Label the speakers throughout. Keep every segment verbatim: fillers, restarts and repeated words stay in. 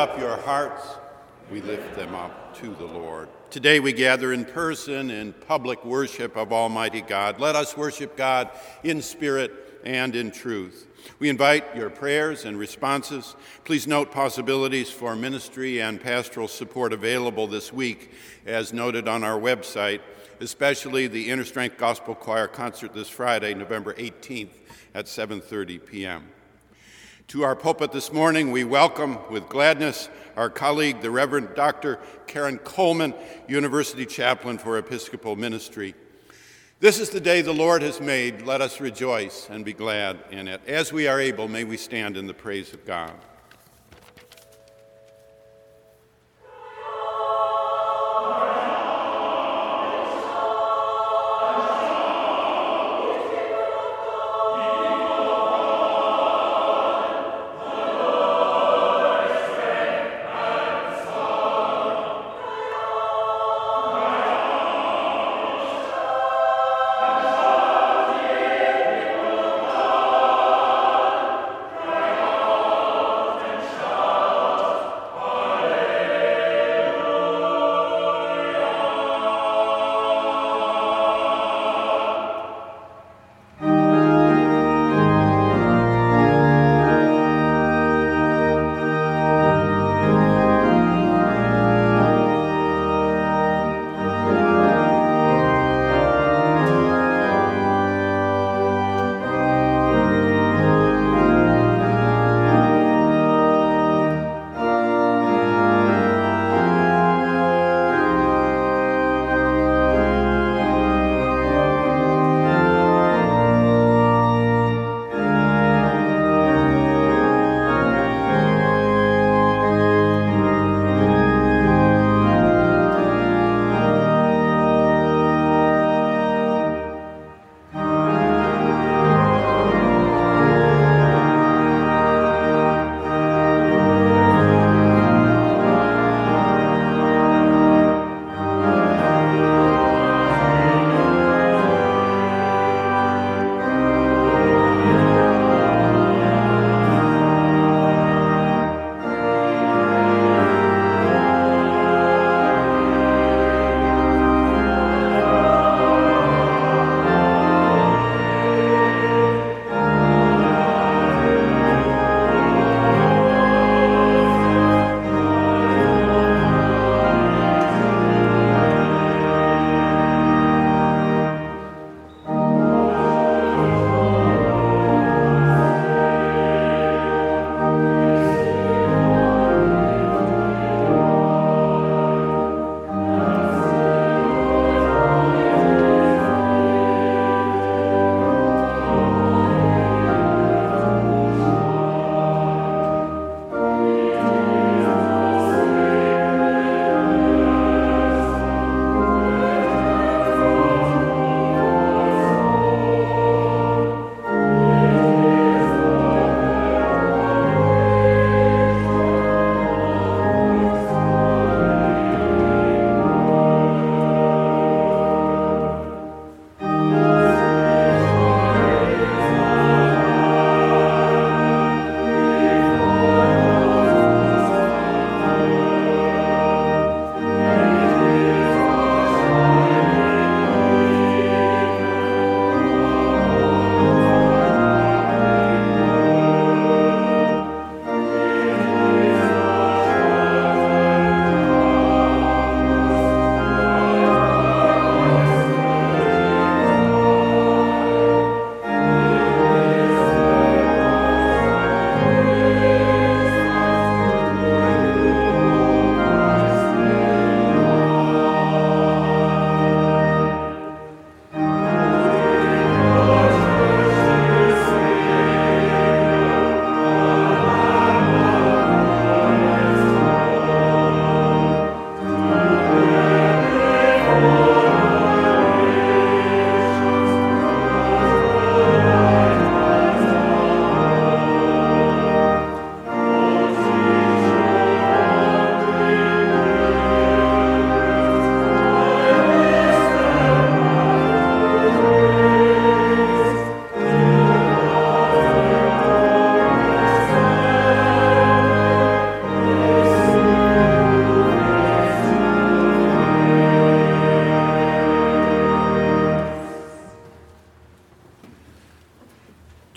Speaker 1: up your hearts. We lift them up to the Lord. Today we gather in person in public worship of Almighty God. Let us worship God in spirit and in truth. We invite your prayers and responses. Please note possibilities for ministry and pastoral support available this week, as noted on our website, especially the Inner Strength Gospel Choir concert this Friday, November eighteenth at seven thirty p.m. To our pulpit this morning, we welcome with gladness our colleague, the Reverend Doctor Karen Coleman, University Chaplain for Episcopal Ministry. This is the day the Lord has made. Let us rejoice and be glad in it. As we are able, may we stand in the praise of God.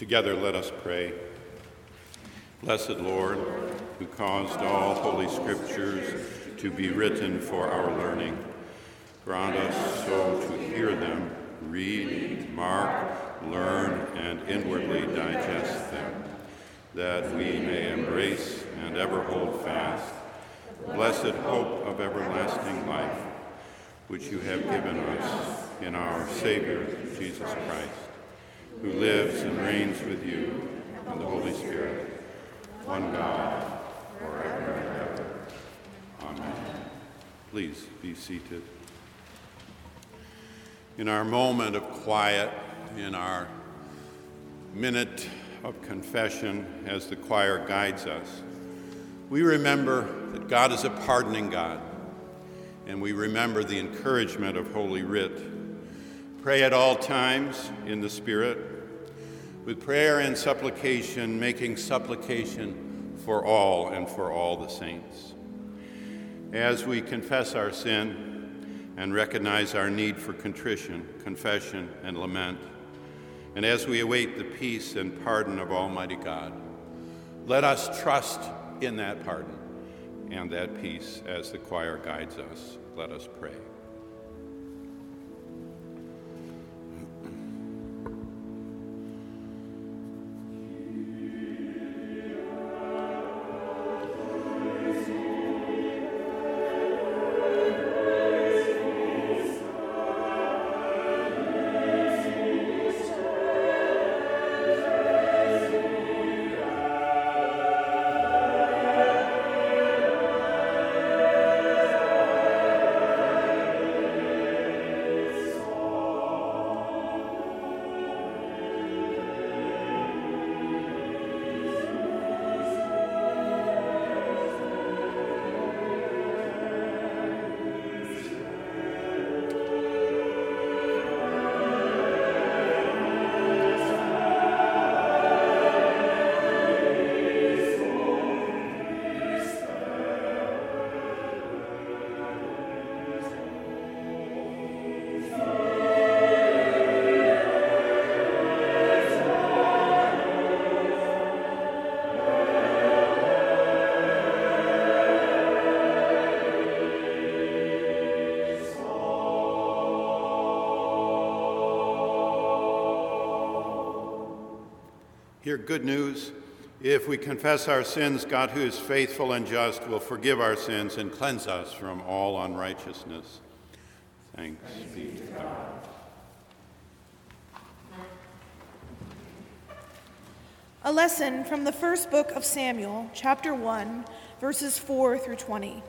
Speaker 1: Together let us pray. Blessed Lord, who caused all holy scriptures to be written for our learning, grant us so to hear them, read, mark, learn, and inwardly digest them, that we may embrace and ever hold fast the blessed hope of everlasting life, which you have given us in our Savior, Jesus Christ, who lives and reigns with you and the Holy Spirit, one God, forever and ever. Amen. Please be seated. In our moment of quiet, in our minute of confession, as the choir guides us, we remember that God is a pardoning God, and we remember the encouragement of Holy Writ. Pray at all times in the Spirit, with prayer and supplication, making supplication for all and for all the saints. As we confess our sin and recognize our need for contrition, confession, and lament, and as we await the peace and pardon of Almighty God, let us trust in that pardon and that peace as the choir guides us. Let us pray. Hear good news. If we confess our sins, God, who is faithful and just, will forgive our sins and cleanse us from all unrighteousness. Thanks be to God.
Speaker 2: A lesson from the first book of Samuel, chapter one, verses four through twenty.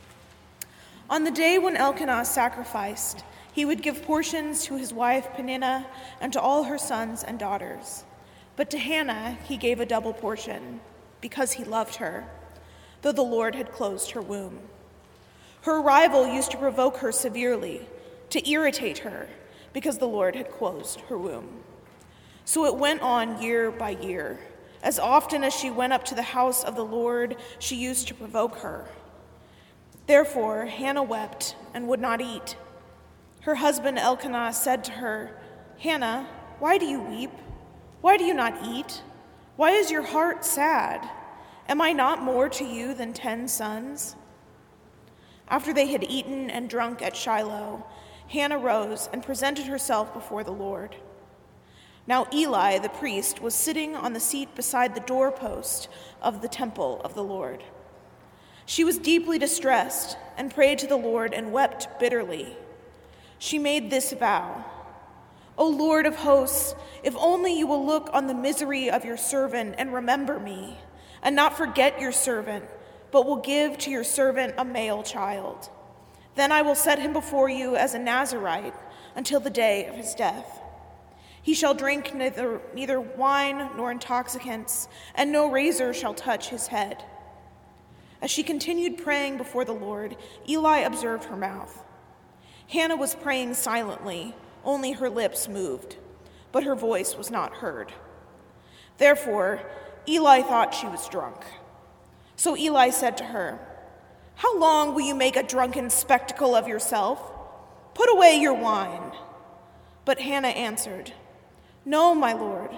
Speaker 2: On the day when Elkanah sacrificed, he would give portions to his wife Peninnah and to all her sons and daughters. But to Hannah he gave a double portion, because he loved her, though the Lord had closed her womb. Her rival used to provoke her severely, to irritate her, because the Lord had closed her womb. So it went on year by year. As often as she went up to the house of the Lord, she used to provoke her. Therefore Hannah wept and would not eat. Her husband Elkanah said to her, "Hannah, why do you weep? Why do you not eat? Why is your heart sad? Am I not more to you than ten sons?" After they had eaten and drunk at Shiloh, Hannah rose and presented herself before the Lord. Now Eli the priest was sitting on the seat beside the doorpost of the temple of the Lord. She was deeply distressed and prayed to the Lord and wept bitterly. She made this vow: "O Lord of hosts, if only you will look on the misery of your servant and remember me, and not forget your servant, but will give to your servant a male child. Then I will set him before you as a Nazirite until the day of his death. He shall drink neither, neither wine nor intoxicants, and no razor shall touch his head." As she continued praying before the Lord, Eli observed her mouth. Hannah was praying silently, only her lips moved, but her voice was not heard. Therefore, Eli thought she was drunk. So Eli said to her, "How long will you make a drunken spectacle of yourself? Put away your wine." But Hannah answered, "No, my Lord,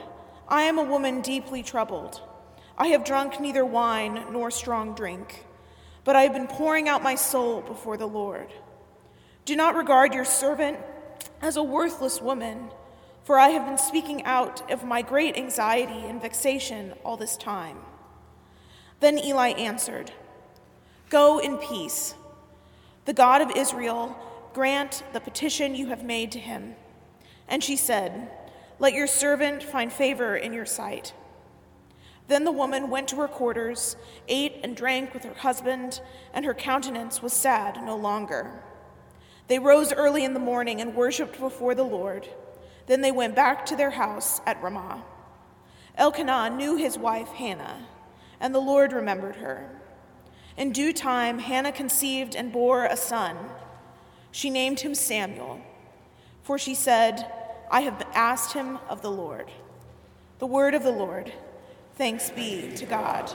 Speaker 2: I am a woman deeply troubled. I have drunk neither wine nor strong drink, but I have been pouring out my soul before the Lord. Do not regard your servant as a worthless woman, for I have been speaking out of my great anxiety and vexation all this time." Then Eli answered, "Go in peace. The God of Israel grant the petition you have made to him." And she said, "Let your servant find favor in your sight." Then the woman went to her quarters, ate and drank with her husband, and her countenance was sad no longer. They rose early in the morning and worshipped before the Lord. Then they went back to their house at Ramah. Elkanah knew his wife Hannah, and the Lord remembered her. In due time, Hannah conceived and bore a son. She named him Samuel, for she said, "I have asked him of the Lord." The word of the Lord. Thanks be to God.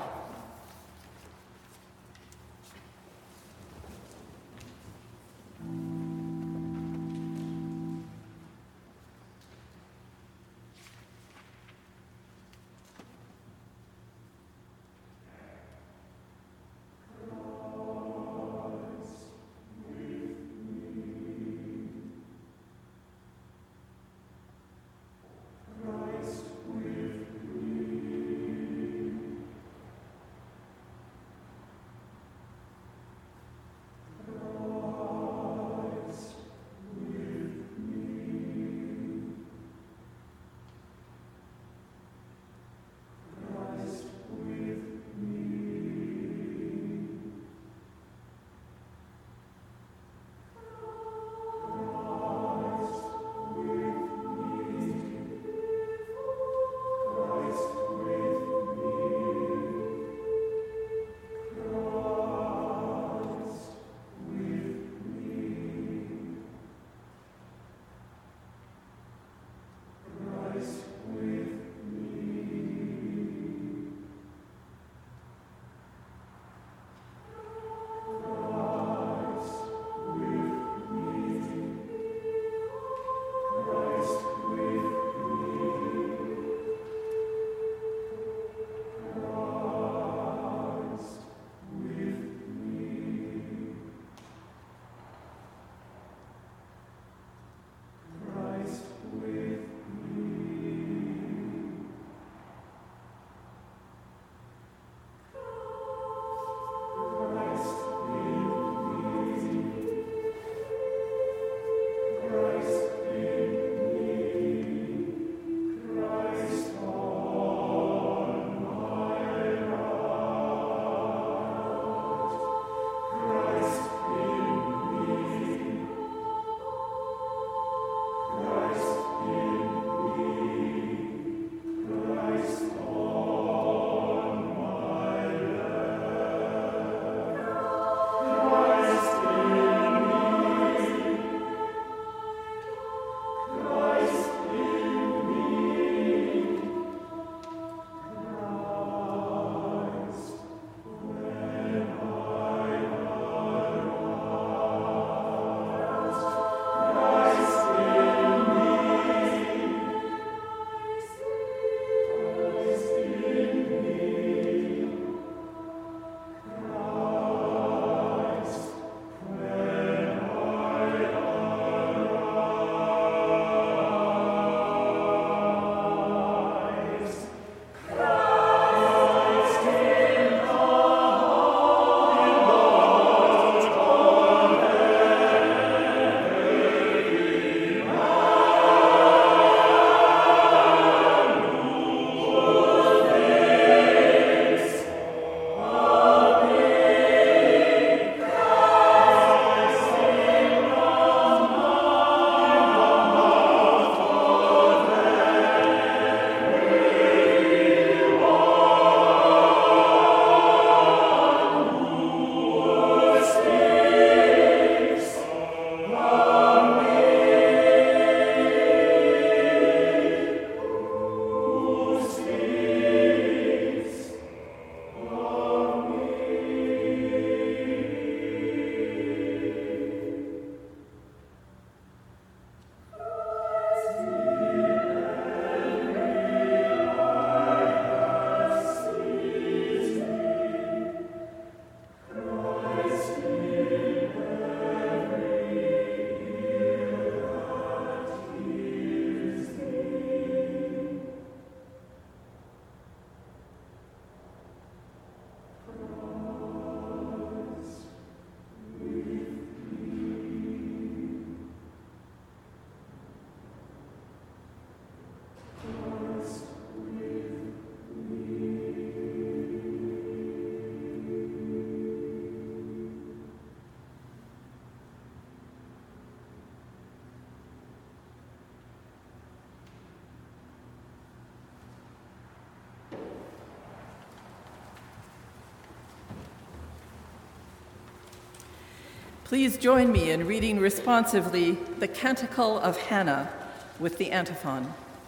Speaker 3: Please join me in reading responsively the Canticle of Hannah with the antiphon.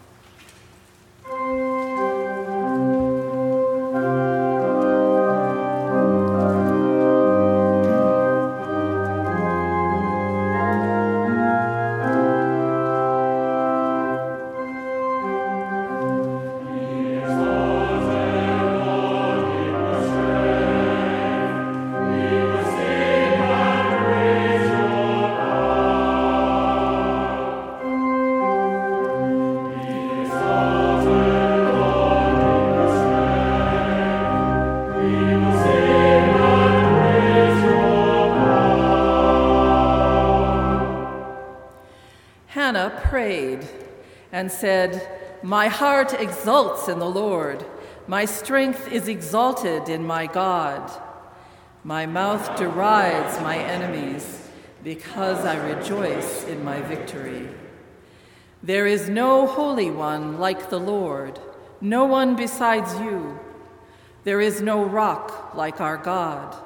Speaker 3: Hannah prayed and said, "My heart exults in the Lord. My strength is exalted in my God. My mouth derides my enemies because I rejoice in my victory. There is no holy one like the Lord, no one besides you. There is no rock like our God.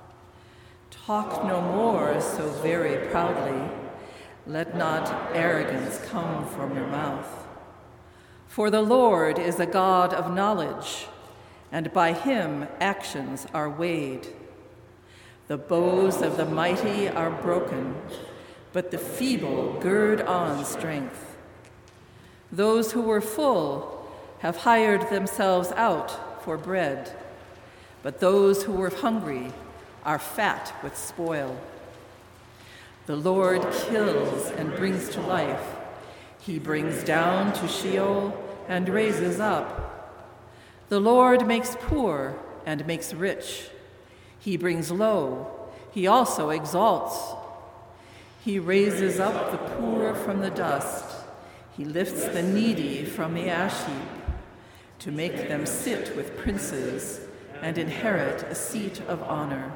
Speaker 3: Talk no more so very proudly. Let not arrogance come from your mouth. For the Lord is a God of knowledge, and by him actions are weighed. The bows of the mighty are broken, but the feeble gird on strength. Those who were full have hired themselves out for bread, but those who were hungry are fat with spoil. The Lord kills and brings to life. He brings down to Sheol and raises up. The Lord makes poor and makes rich. He brings low. He also exalts. He raises up the poor from the dust. He lifts the needy from the ash heap to make them sit with princes and inherit a seat of honor.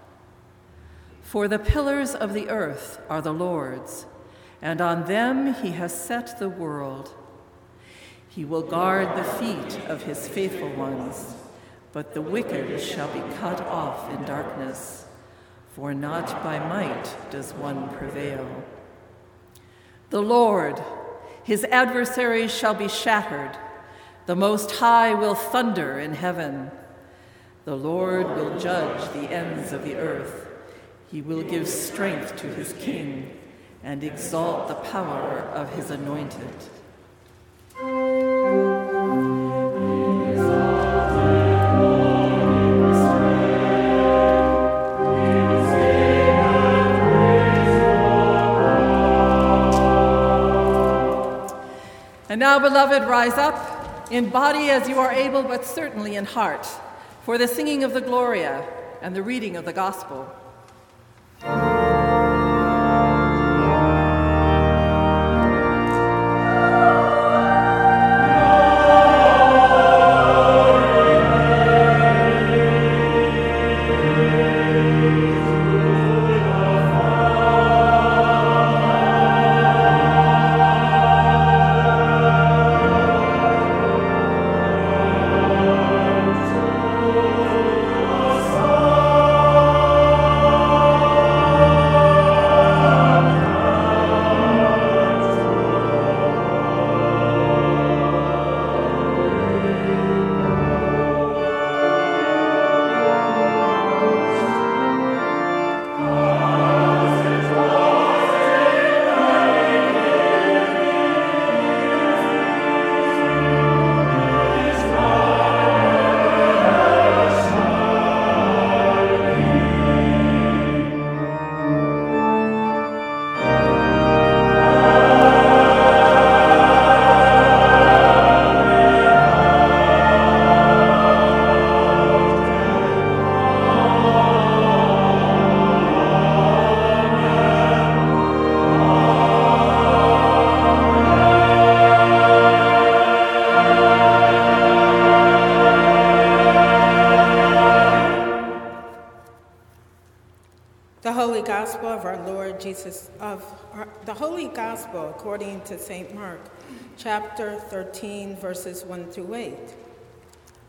Speaker 3: For the pillars of the earth are the Lord's, and on them he has set the world. He will guard the feet of his faithful ones, but the wicked shall be cut off in darkness, for not by might does one prevail. The Lord, his adversaries shall be shattered. The Most High will thunder in heaven. The Lord will judge the ends of the earth. He will give strength to his king and exalt the power of his anointed. And now, beloved, rise up, in body as you are able, but certainly in heart, for the singing of the Gloria and the reading of the Gospel.
Speaker 4: Jesus of our, the Holy Gospel according to Saint Mark, chapter thirteen, verses one through eight.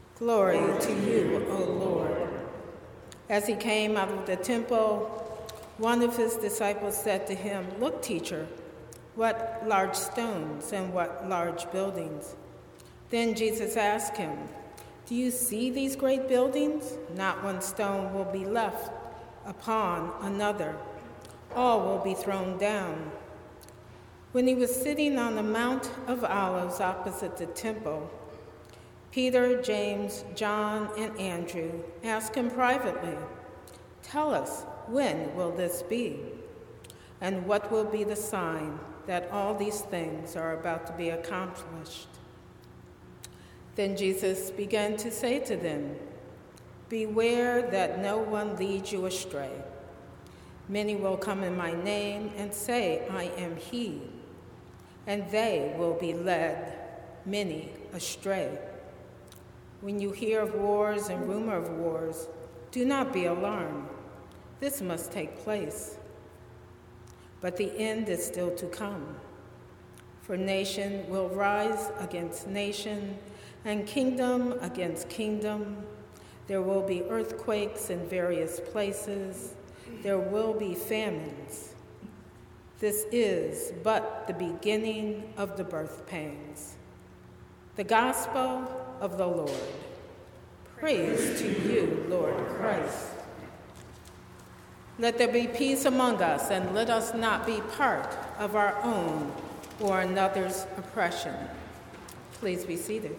Speaker 4: Glory to you, O Lord. As he came out of the temple, One of his disciples said to him, "Look, teacher, what large stones and what large buildings." Then Jesus asked him, "Do you see these great buildings? Not one stone will be left upon another. All will be thrown down." When he was sitting on the Mount of Olives opposite the temple, Peter, James, John, and Andrew asked him privately, "Tell us, when will this be? And what will be the sign that all these things are about to be accomplished?" Then Jesus began to say to them, "Beware that no one leads you astray. Many will come in my name and say, 'I am he,' and they will be led many astray. When you hear of wars and rumor of wars, do not be alarmed. This must take place. But the end is still to come. For nation will rise against nation, and kingdom against kingdom. There will be earthquakes in various places. There will be famines. This is but the beginning of the birth pangs." The Gospel of the Lord. Praise to you, Lord Christ. Let there be peace among us, and let us not be part of our own or another's oppression. Please be seated.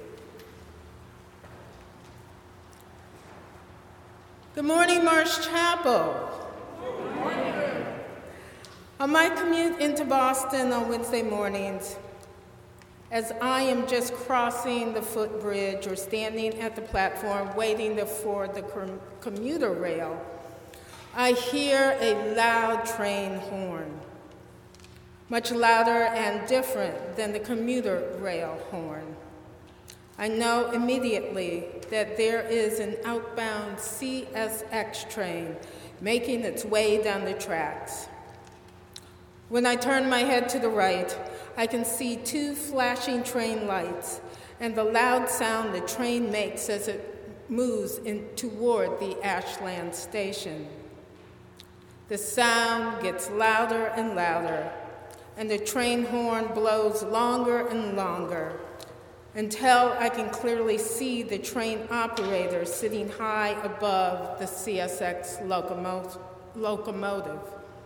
Speaker 4: Good morning, Marsh Chapel. Good morning. On my commute into Boston on Wednesday mornings, as I am just crossing the footbridge or standing at the platform waiting for the commuter rail, I hear a loud train horn, much louder and different than the commuter rail horn. I know immediately that there is an outbound C S X train making its way down the tracks. When I turn my head to the right, I can see two flashing train lights and the loud sound the train makes as it moves in toward the Ashland station. The sound gets louder and louder, and the train horn blows longer and longer until I can clearly see the train operator sitting high above the C S X locomo- locomotive.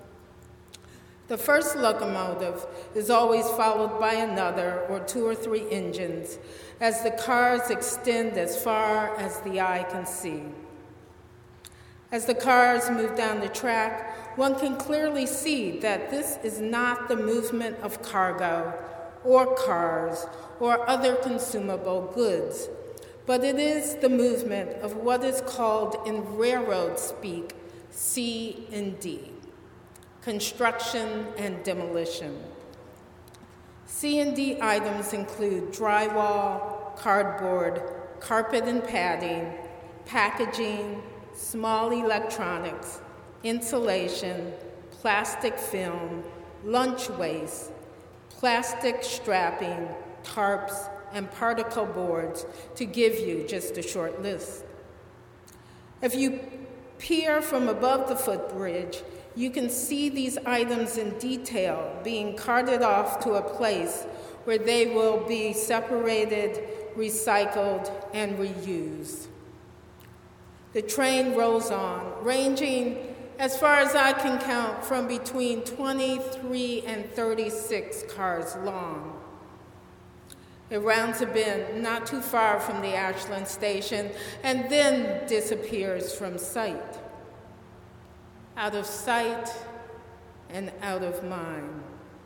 Speaker 4: The first locomotive is always followed by another or two or three engines as the cars extend as far as the eye can see. As the cars move down the track, one can clearly see that this is not the movement of cargo or cars or other consumable goods, but it is the movement of what is called in railroad speak C and D, construction and demolition. C and D items include drywall, cardboard, carpet and padding, packaging, small electronics, insulation, plastic film, lunch waste, plastic strapping, tarps, and particle boards, to give you just a short list. If you peer from above the footbridge, you can see these items in detail being carted off to a place where they will be separated, recycled, and reused. The train rolls on, ranging, as far as I can count, from between twenty-three and thirty-six cars long. It rounds a bend not too far from the Ashland station and then disappears from sight. Out of sight and out of mind.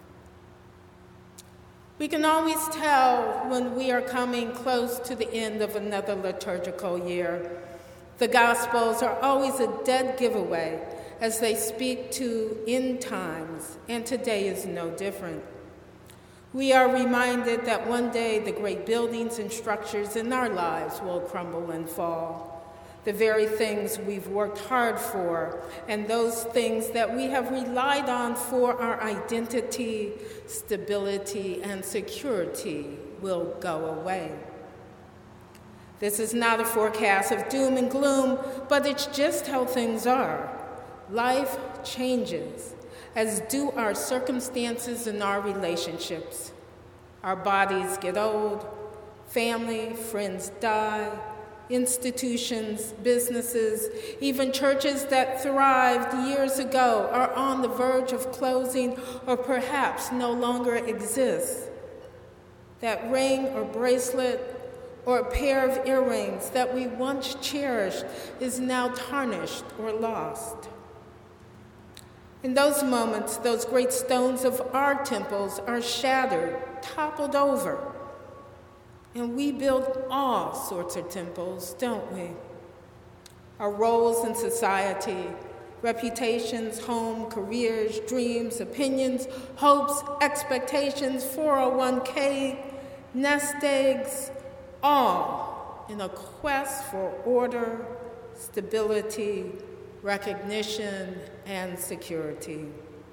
Speaker 4: We can always tell when we are coming close to the end of another liturgical year. The Gospels are always a dead giveaway as they speak to end times, and today is no different. We are reminded that one day the great buildings and structures in our lives will crumble and fall. The very things we've worked hard for, and those things that we have relied on for our identity, stability, and security will go away. This is not a forecast of doom and gloom, but it's just how things are. Life changes, as do our circumstances and our relationships. Our bodies get old, family, friends die, institutions, businesses, even churches that thrived years ago are on the verge of closing or perhaps no longer exist. That ring or bracelet or a pair of earrings that we once cherished is now tarnished or lost. In those moments, those great stones of our temples are shattered, toppled over. And we build all sorts of temples, don't we? Our roles in society, reputations, home, careers, dreams, opinions, hopes, expectations, four oh one k, nest eggs, all in a quest for order, stability, recognition, and security.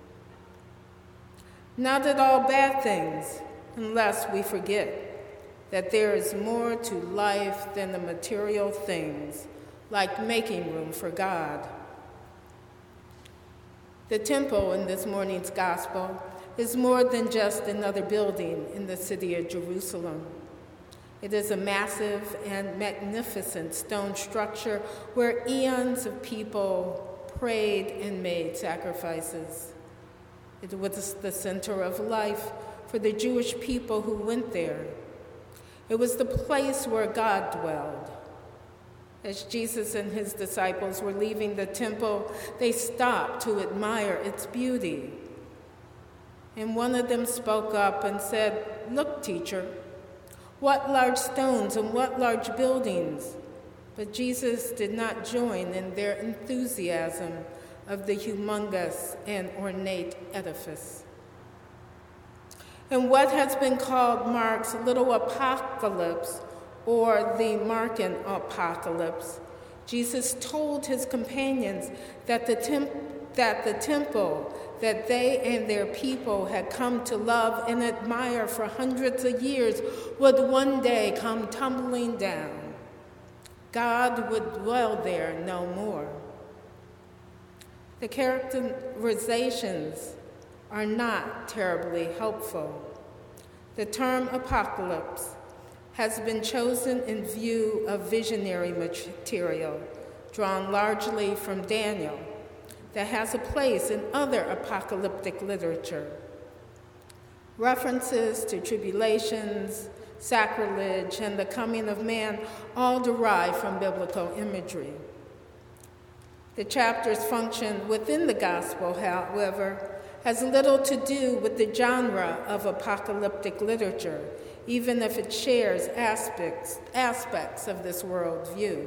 Speaker 4: Not at all bad things, unless we forget that there is more to life than the material things, like making room for God. The temple in this morning's gospel is more than just another building in the city of Jerusalem. It is a massive and magnificent stone structure where eons of people prayed and made sacrifices. It was the center of life for the Jewish people who went there. It was the place where God dwelled. As Jesus and his disciples were leaving the temple, they stopped to admire its beauty. And one of them spoke up and said, "Look, teacher, what large stones and what large buildings." But Jesus did not join in their enthusiasm of the humongous and ornate edifice. In what has been called Mark's little apocalypse, or the Markan apocalypse, Jesus told his companions that the, temp- that the temple that they and their people had come to love and admire for hundreds of years would one day come tumbling down. God would dwell there no more. The characterizations are not terribly helpful. The term apocalypse has been chosen in view of visionary material drawn largely from Daniel that has a place in other apocalyptic literature. References to tribulations, sacrilege, and the coming of man all derive from biblical imagery. The chapter's function within the gospel, however, has little to do with the genre of apocalyptic literature, even if it shares aspects, aspects of this worldview.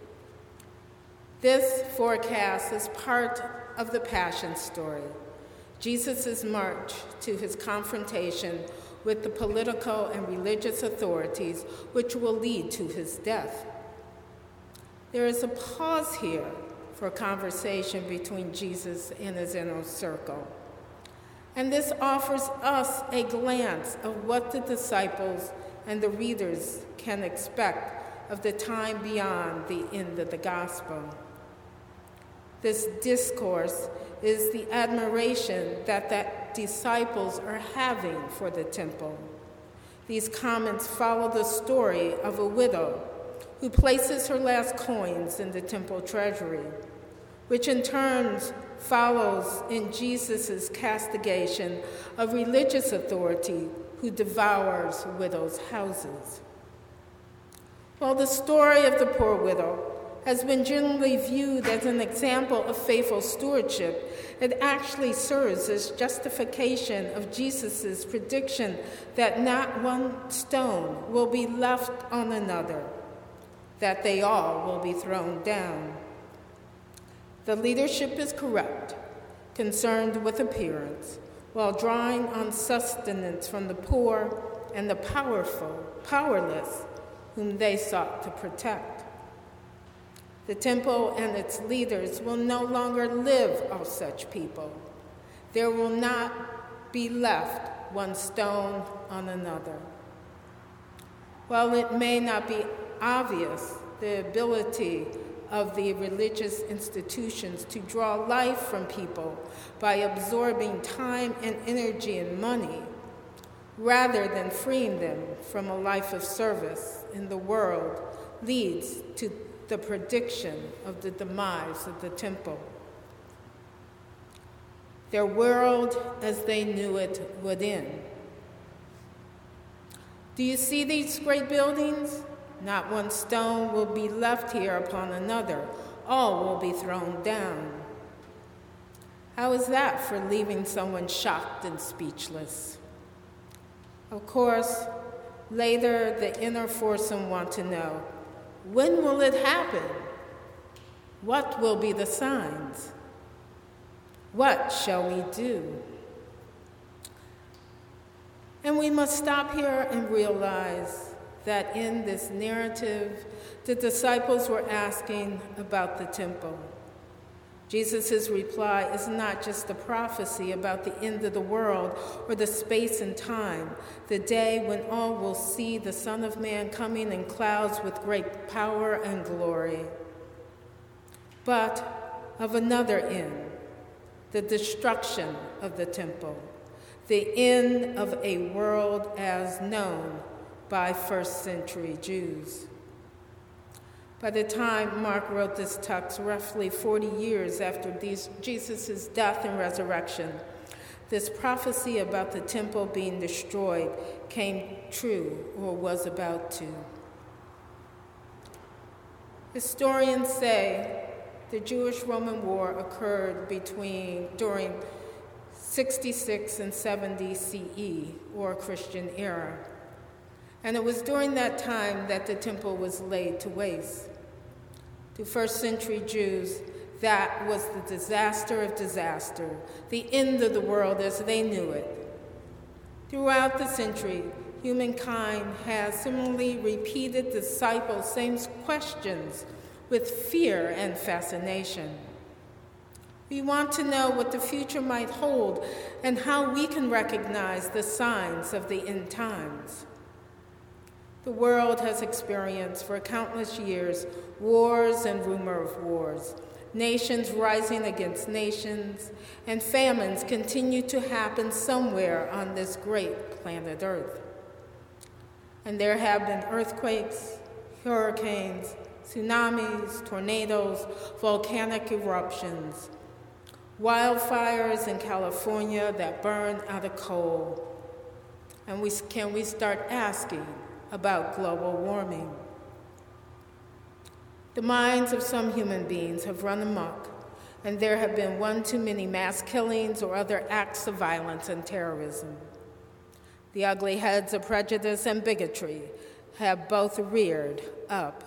Speaker 4: This forecast is part of the Passion story, Jesus' march to his confrontation with the political and religious authorities, which will lead to his death. There is a pause here for conversation between Jesus and his inner circle. And this offers us a glance of what the disciples and the readers can expect of the time beyond the end of the gospel. This discourse is the admiration that the disciples are having for the temple. These comments follow the story of a widow who places her last coins in the temple treasury, which in turn follows in Jesus' castigation of religious authority who devours widows' houses. While the story of the poor widow has been generally viewed as an example of faithful stewardship, it actually serves as justification of Jesus' prediction that not one stone will be left on another, that they all will be thrown down. The leadership is corrupt, concerned with appearance, while drawing on sustenance from the poor and the powerful, powerless, whom they sought to protect. The temple and its leaders will no longer live off such people. There will not be left one stone on another. While it may not be obvious, the ability of the religious institutions to draw life from people by absorbing time and energy and money, rather than freeing them from a life of service in the world, leads to the prediction of the demise of the temple. Their world as they knew it would end. Do you see these great buildings? Not one stone will be left here upon another. All will be thrown down. How is that for leaving someone shocked and speechless? Of course, later the inner foursome want to know, when will it happen? What will be the signs? What shall we do? And we must stop here and realize that in this narrative, the disciples were asking about the temple. Jesus' reply is not just a prophecy about the end of the world or the space and time, the day when all will see the Son of Man coming in clouds with great power and glory, but of another end, the destruction of the temple, the end of a world as known by first century Jews. By the time Mark wrote this text, roughly forty years after these, Jesus' death and resurrection, this prophecy about the temple being destroyed came true or was about to. Historians say the Jewish-Roman War occurred between during sixty-six and seventy C E, or Christian era. And it was during that time that the temple was laid to waste. To first century Jews, that was the disaster of disaster, the end of the world as they knew it. Throughout the century, humankind has similarly repeated the disciples' same questions with fear and fascination. We want to know what the future might hold and how we can recognize the signs of the end times. The world has experienced for countless years wars and rumor of wars, nations rising against nations, and famines continue to happen somewhere on this great planet Earth. And there have been earthquakes, hurricanes, tsunamis, tornadoes, volcanic eruptions, wildfires in California that burn out of coal. And we, can we start asking about global warming? The minds of some human beings have run amok, and there have been one too many mass killings or other acts of violence and terrorism. The ugly heads of prejudice and bigotry have both reared up.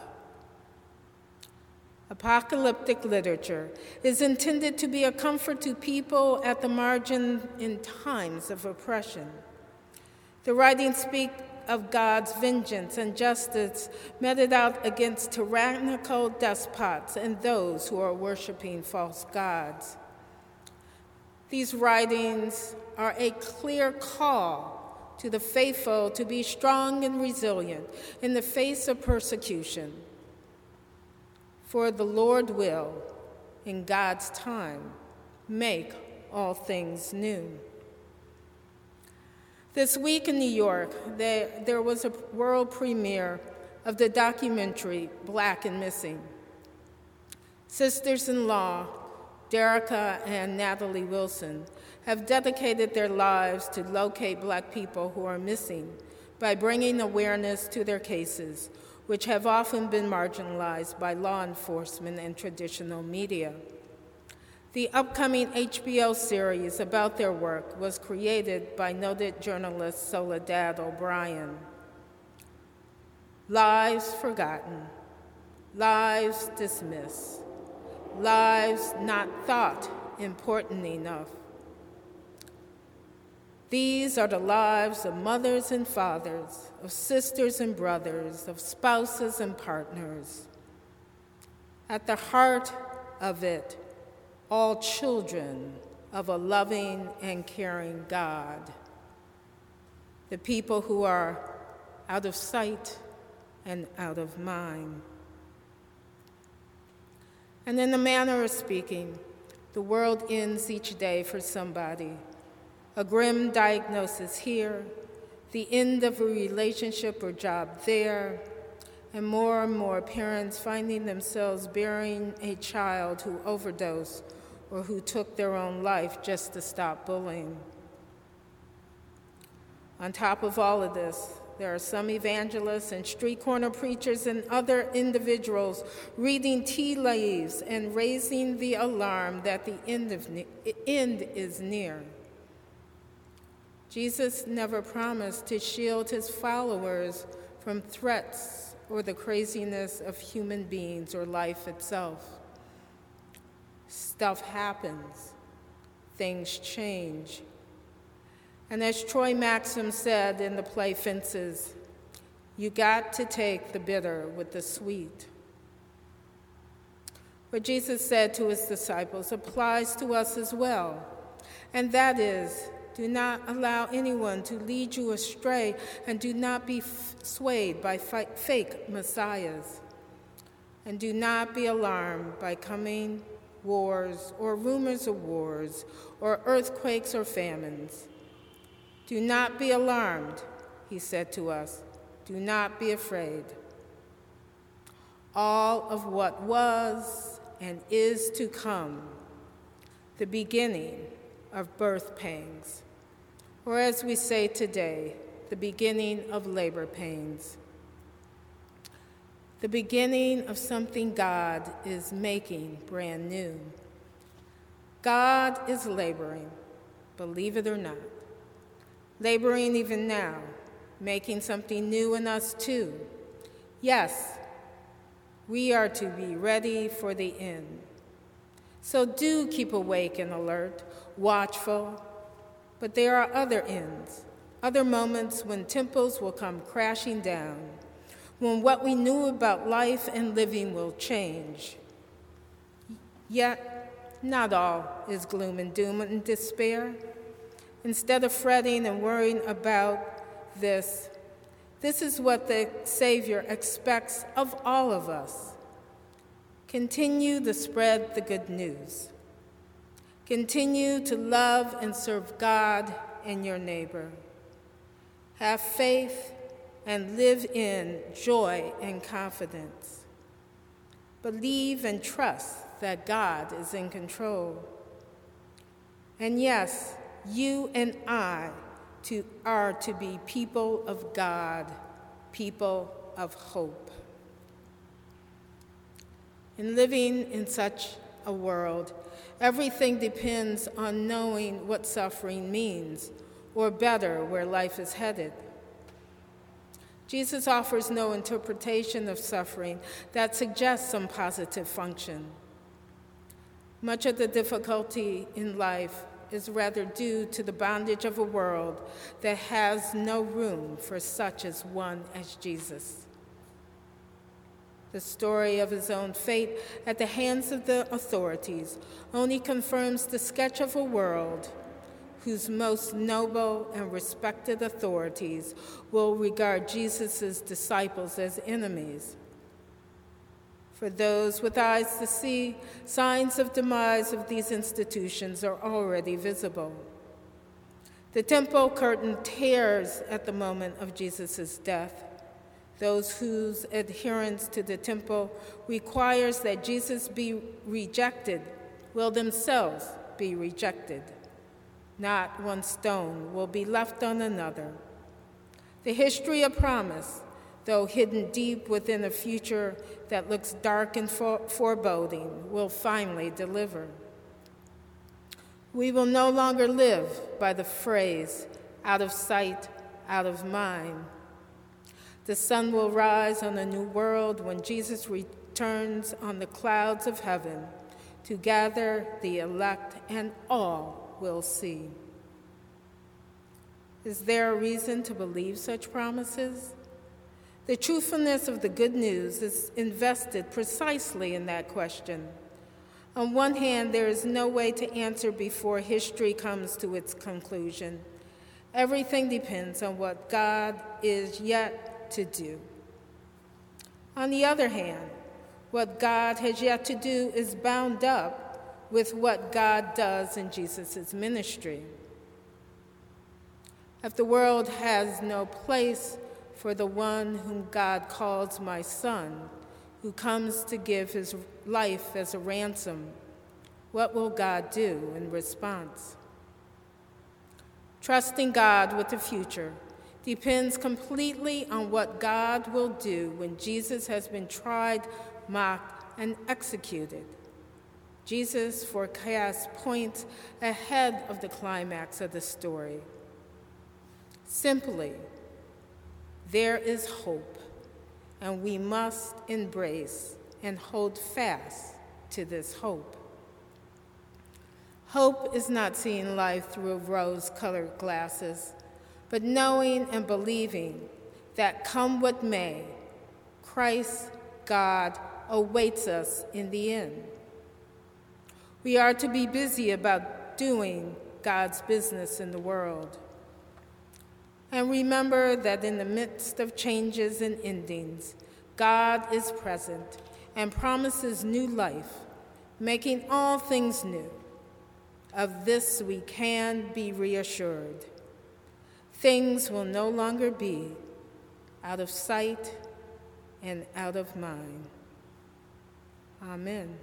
Speaker 4: Apocalyptic literature is intended to be a comfort to people at the margin in times of oppression. The writings speak of God's vengeance and justice meted out against tyrannical despots and those who are worshiping false gods. These writings are a clear call to the faithful to be strong and resilient in the face of persecution. For the Lord will, in God's time, make all things new. This week in New York, there, there was a world premiere of the documentary Black and Missing. Sisters-in-law, Derica and Natalie Wilson, have dedicated their lives to locate Black people who are missing by bringing awareness to their cases, which have often been marginalized by law enforcement and traditional media. The upcoming H B O series about their work was created by noted journalist Soledad O'Brien. Lives forgotten, lives dismissed, lives not thought important enough. These are the lives of mothers and fathers, of sisters and brothers, of spouses and partners. At the heart of it, all children of a loving and caring God. The people who are out of sight and out of mind. And in the manner of speaking, the world ends each day for somebody. A grim diagnosis here, the end of a relationship or job there, and more and more parents finding themselves bearing a child who overdosed or who took their own life just to stop bullying. On top of all of this, there are some evangelists and street corner preachers and other individuals reading tea leaves and raising the alarm that the end, of ne- end is near. Jesus never promised to shield his followers from threats or the craziness of human beings or life itself. Stuff happens. Things change. And as Troy Maxim said in the play Fences, you got to take the bitter with the sweet. What Jesus said to his disciples applies to us as well, and that is, do not allow anyone to lead you astray, and do not be f- swayed by fi- fake messiahs. And do not be alarmed by coming wars or rumors of wars or earthquakes or famines. Do not be alarmed, he said to us. Do not be afraid. All of what was and is to come, the beginning of birth pangs, or as we say today, the beginning of labor pains. The beginning of something God is making brand new. God is laboring, believe it or not. Laboring even now, making something new in us too. Yes, we are to be ready for the end. So do keep awake and alert, watchful. But there are other ends, other moments when temples will come crashing down, when what we knew about life and living will change. Yet, not all is gloom and doom and despair. Instead of fretting and worrying about this, this is what the Savior expects of all of us. Continue to spread the good news. Continue to love and serve God and your neighbor. Have faith and live in joy and confidence. Believe and trust that God is in control. And yes, you and I to, are to be people of God, people of hope. In living in such a world, everything depends on knowing what suffering means, or better, where life is headed. Jesus offers no interpretation of suffering that suggests some positive function. Much of the difficulty in life is rather due to the bondage of a world that has no room for such as one as Jesus. The story of his own fate at the hands of the authorities only confirms the sketch of a world whose most noble and respected authorities will regard Jesus' disciples as enemies. For those with eyes to see, signs of demise of these institutions are already visible. The temple curtain tears at the moment of Jesus' death. Those whose adherence to the temple requires that Jesus be rejected will themselves be rejected. Not one stone will be left on another. The history of promise, though hidden deep within a future that looks dark and foreboding, will finally deliver. We will no longer live by the phrase, out of sight, out of mind. The sun will rise on a new world when Jesus returns on the clouds of heaven to gather the elect, and all will see. Is there a reason to believe such promises? The truthfulness of the good news is invested precisely in that question. On one hand, there is no way to answer before history comes to its conclusion. Everything depends on what God is yet to do. On the other hand, what God has yet to do is bound up with what God does in Jesus' ministry. If the world has no place for the one whom God calls my son, who comes to give his life as a ransom, what will God do in response? Trusting God with the future depends completely on what God will do when Jesus has been tried, mocked, and executed. Jesus forecasts points ahead of the climax of the story. Simply, there is hope, and we must embrace and hold fast to this hope. Hope is not seeing life through rose-colored glasses, but knowing and believing that come what may, Christ, God, awaits us in the end. We are to be busy about doing God's business in the world. And remember that in the midst of changes and endings, God is present and promises new life, making all things new. Of this we can be reassured. Things will no longer be out of sight and out of mind. Amen.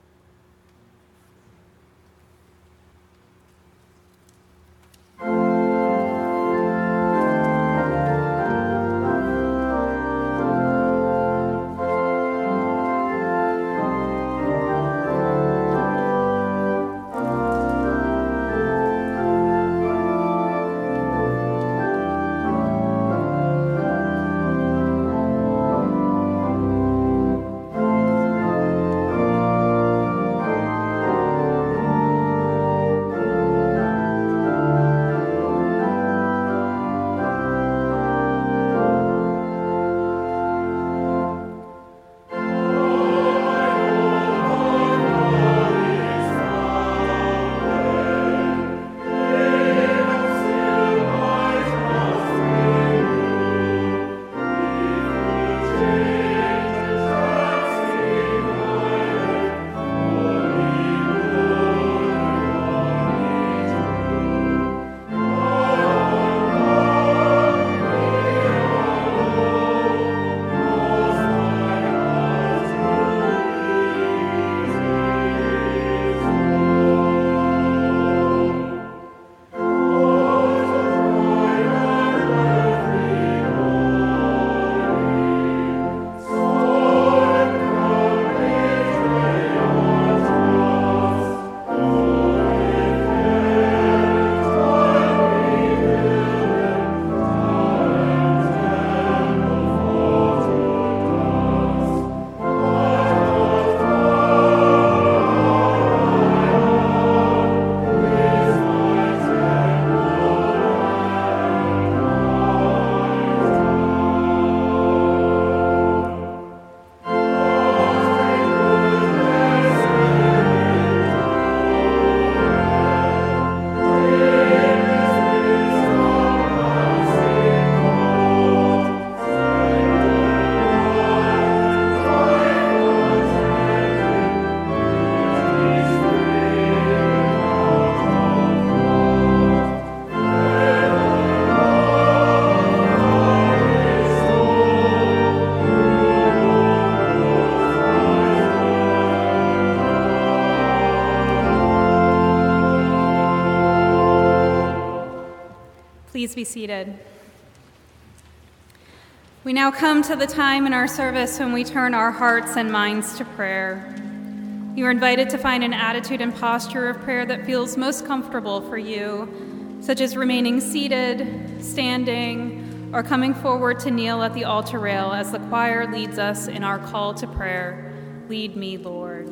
Speaker 5: Please be seated. We now come to the time in our service when we turn our hearts and minds to prayer. You are invited to find an attitude and posture of prayer that feels most comfortable for you, such as remaining seated, standing, or coming forward to kneel at the altar rail as the choir leads us in our call to prayer. Lead me, Lord.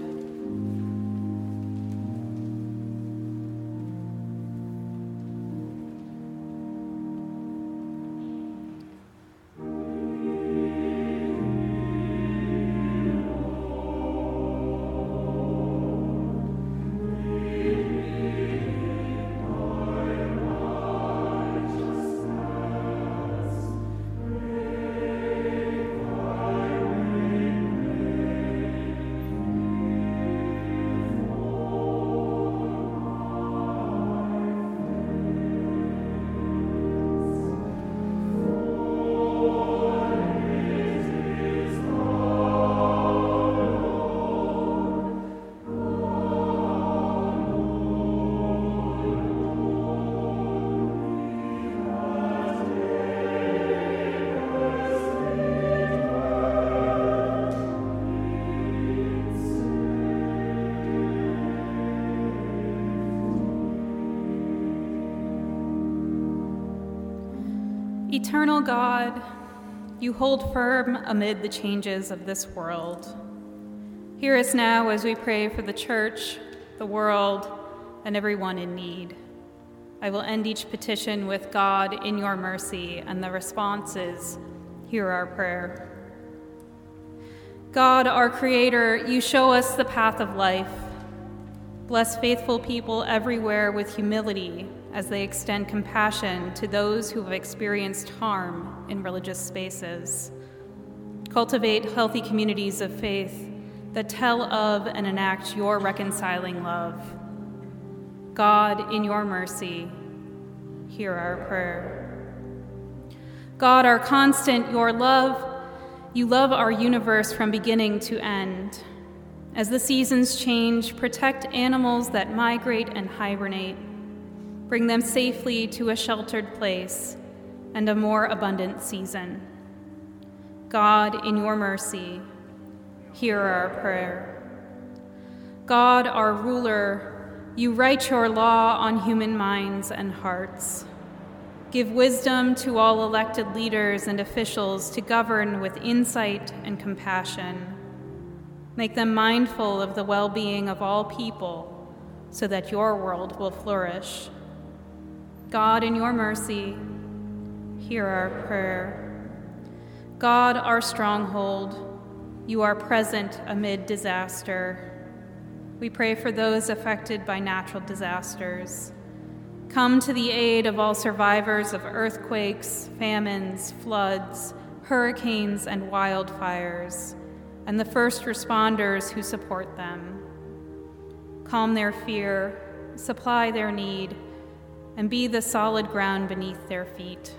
Speaker 5: Eternal God, you hold firm amid the changes of this world. Hear us now as we pray for the church, the world, and everyone in need. I will end each petition with God in your mercy, and the response is, hear our prayer. God, our Creator, you show us the path of life. Bless faithful people everywhere with humility as they extend compassion to those who have experienced harm in religious spaces. Cultivate healthy communities of faith that tell of and enact your reconciling love. God, in your mercy, hear our prayer. God, our constant, your love, you love our universe from beginning to end. As the seasons change, protect animals that migrate and hibernate. Bring them safely to a sheltered place and a more abundant season. God, in your mercy, hear our prayer. God, our ruler, you write your law on human minds and hearts. Give wisdom to all elected leaders and officials to govern with insight and compassion. Make them mindful of the well-being of all people so that your world will flourish. God, in your mercy, hear our prayer. God, our stronghold, you are present amid disaster. We pray for those affected by natural disasters. Come to the aid of all survivors of earthquakes, famines, floods, hurricanes, and wildfires, and the first responders who support them. Calm their fear, supply their need, and be the solid ground beneath their feet.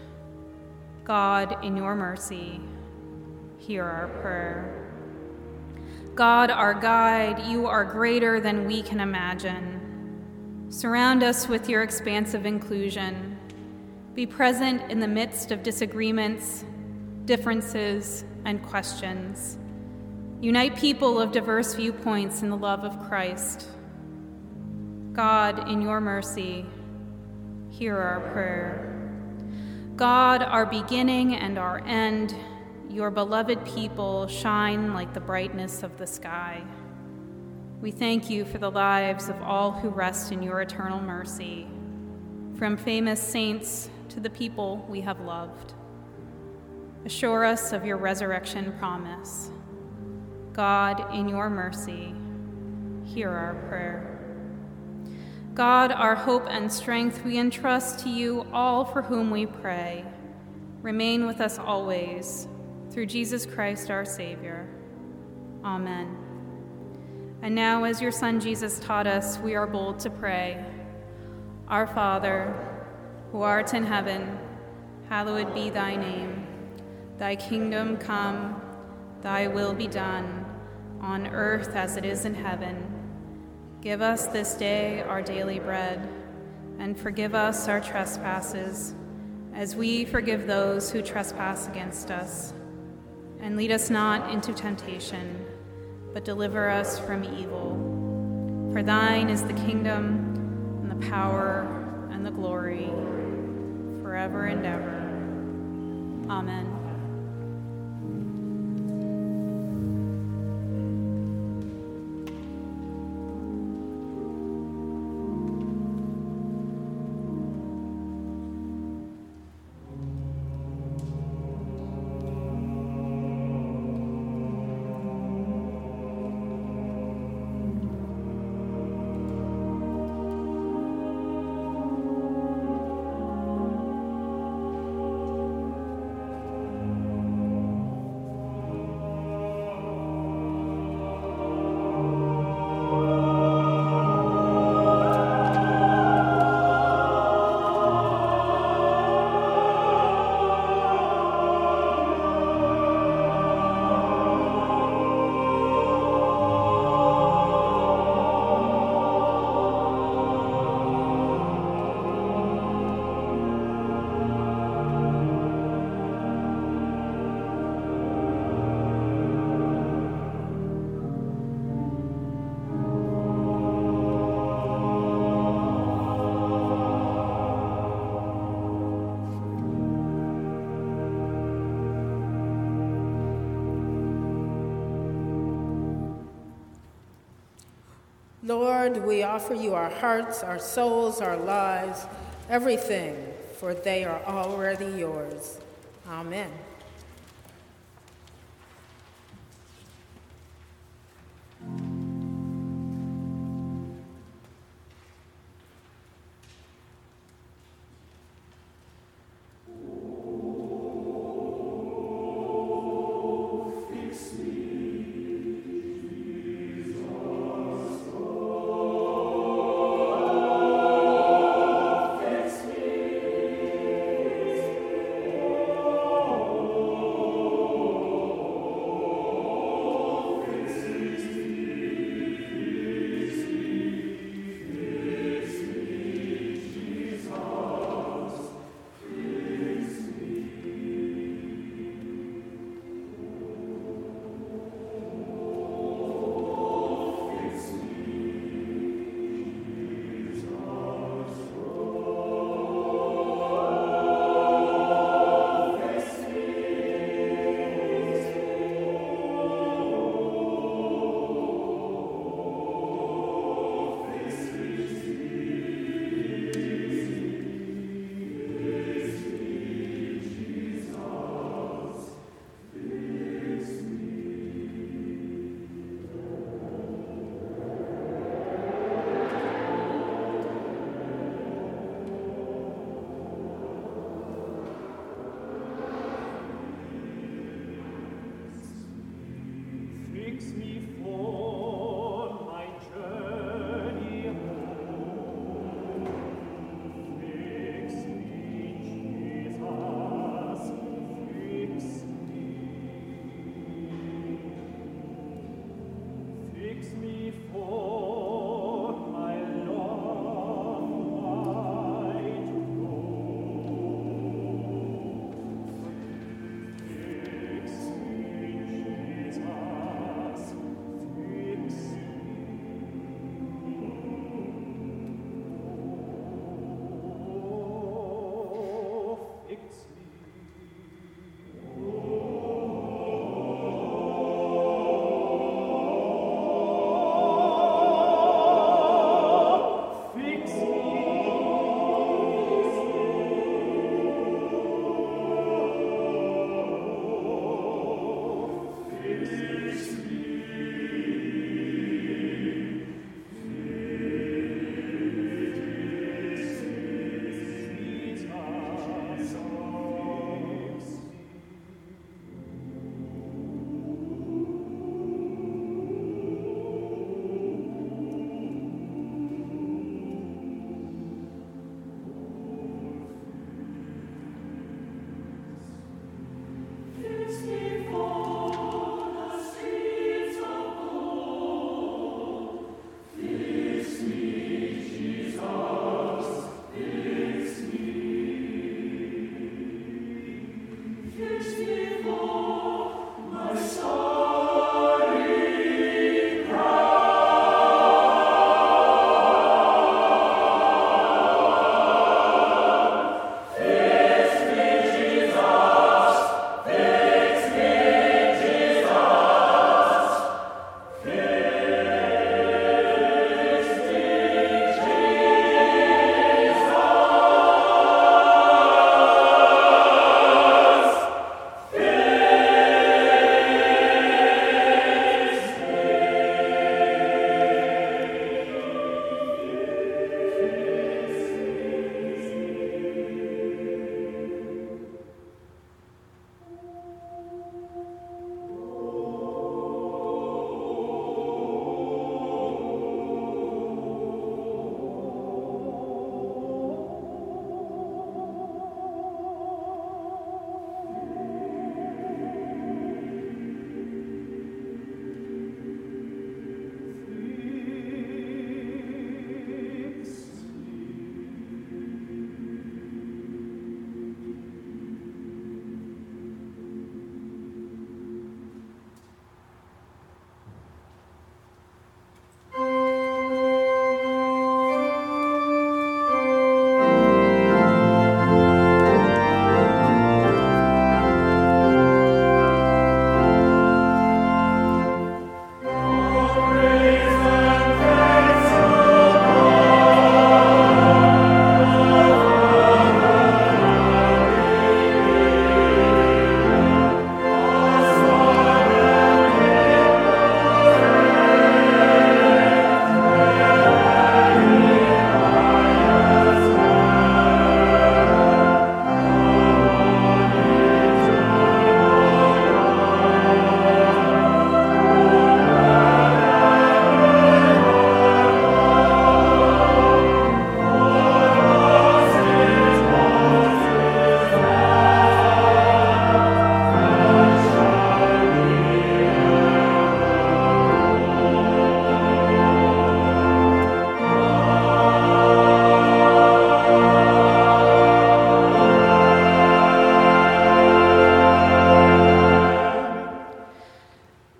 Speaker 5: God, in your mercy, hear our prayer. God, our guide, you are greater than we can imagine. Surround us with your expansive inclusion. Be present in the midst of disagreements, differences, and questions. Unite people of diverse viewpoints in the love of Christ. God, in your mercy, hear our prayer. God, our beginning and our end, your beloved people shine like the brightness of the sky. We thank you for the lives of all who rest in your eternal mercy, from famous saints to the people we have loved. Assure us of your resurrection promise. God, in your mercy, hear our prayer. God, our hope and strength, we entrust to you all for whom we pray. Remain with us always, through Jesus Christ our Savior. Amen. And now, as your Son Jesus taught us, we are bold to pray. Our Father, who art in heaven, hallowed be thy name. Thy kingdom come, thy will be done, on earth as it is in heaven. Give us this day our daily bread, and forgive us our trespasses, as we forgive those who trespass against us. And lead us not into temptation, but deliver us from evil. For thine is the kingdom, and the power, and the glory, forever and ever. Amen.
Speaker 4: Lord, we offer you our hearts, our souls, our lives, everything, for they are already yours. Amen.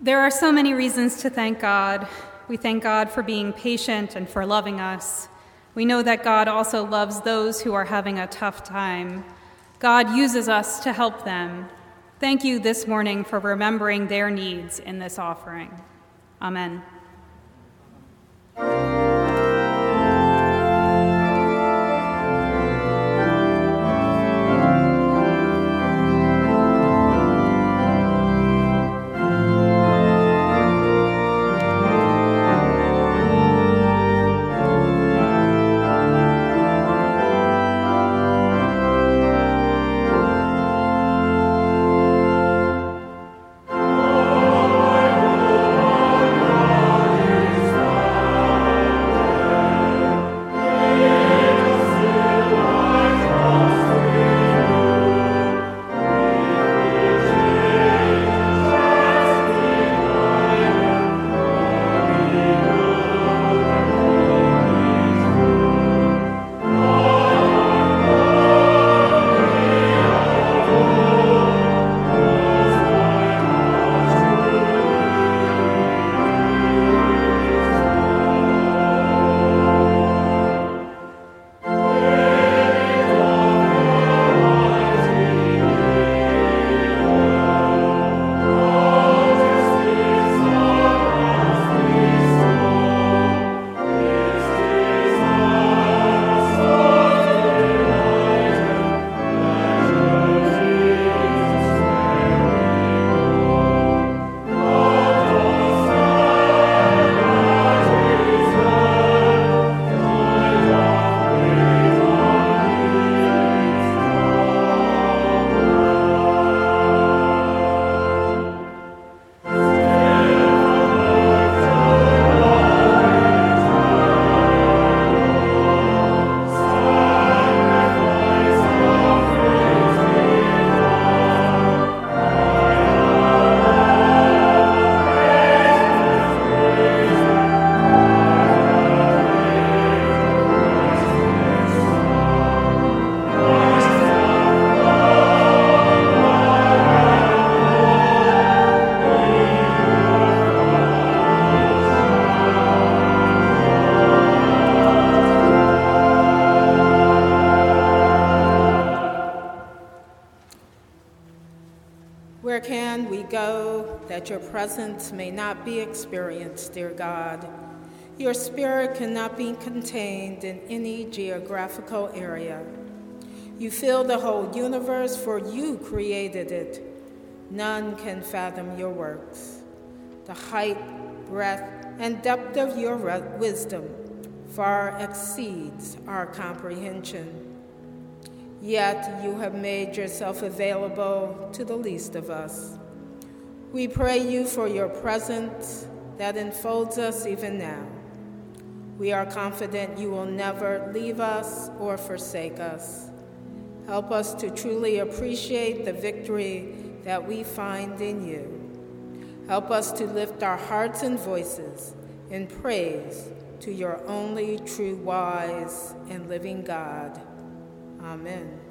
Speaker 5: There are so many reasons to thank God. We thank God for being patient and for loving us. We know that God also loves those who are having a tough time. God uses us to help them. Thank you this morning for remembering their needs in this offering. Amen.
Speaker 4: Where can we go that your presence may not be experienced, dear God? Your spirit cannot be contained in any geographical area. You fill the whole universe, for you created it. None can fathom your works. The height, breadth, and depth of your wisdom far exceeds our comprehension. Yet you have made yourself available to the least of us. We pray you for your presence that enfolds us even now. We are confident you will never leave us or forsake us. Help us to truly appreciate the victory that we find in you. Help us to lift our hearts and voices in praise to your only true, wise, and living God. Amen.